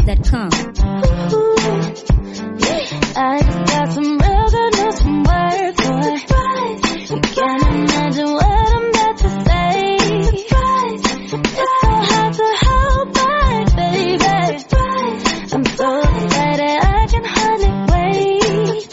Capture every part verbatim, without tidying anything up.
dot com. I just got some real good news from work, boy. You can't imagine what I'm about to say. It's so hard to hold back, baby. I'm so excited I can hardly wait.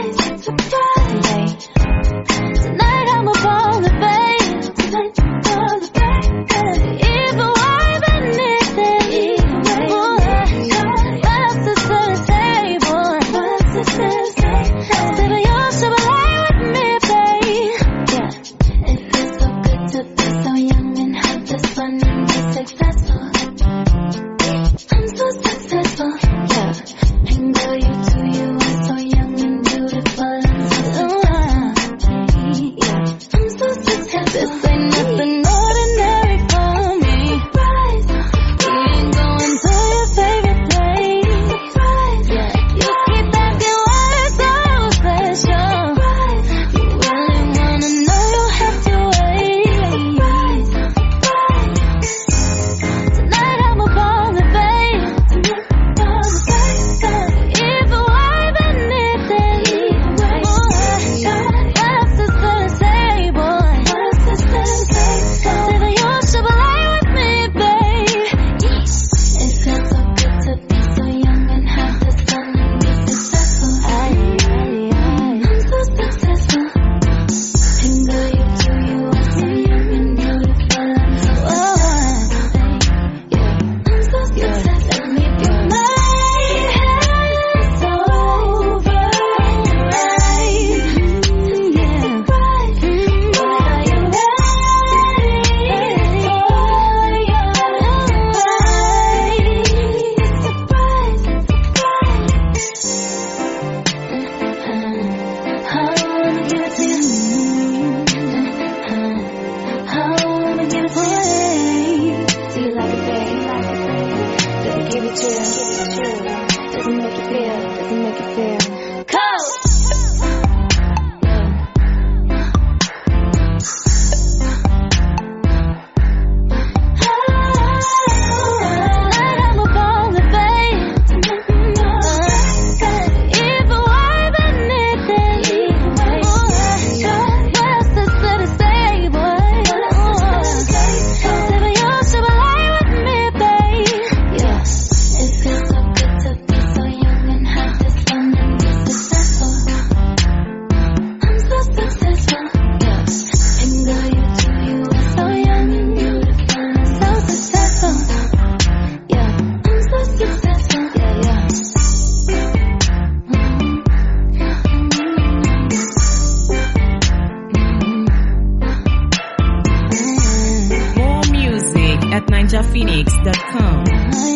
Tonight I'm up on the bay. Tonight I'm on the bay. Either way, then it's it. What's the to say, boy? What's the to say? Living your Chevrolet with me, babe. Yeah, it feels so good to be so young and have this fun and be successful. I'm so successful. Yeah, and girl, you too, you are so young and beautiful and so successful. Yeah, I'm so successful. This ain't nothing ordinary for me. We ain't going to your favorite place. Yeah, you keep asking why it's so special. You really wanna know, you have to wait. Tonight I'm up on the bay. Either way, then it's it. What's the to say, boy? Living your Chevrolet with me, babe. It feels so good to be so young and have this fun and be successful. I'm so successful. And girl, you too, you are so young and beautiful and so successful. Yeah, I'm so successful. My head's over right. Yeah. But are you ready for your ride? It's a surprise, it's a surprise. I wanna give it to you. I wanna give it to you. Do you like it, babe? Does it give you chills? Does it make you feel? Does it make you feel cold? Tonight I'm up on the bay. Either way, then it's it. What's the to say, boy? Living your Chevrolet with me, babe. Yeah, it feels so good to be so young and have this fun and be successful. I'm so successful. Yeah, and girl, you too, you are so young and beautiful and so successful. Yeah, I'm so successful. Yeah, yeah. More music at ninja phoenix dot com.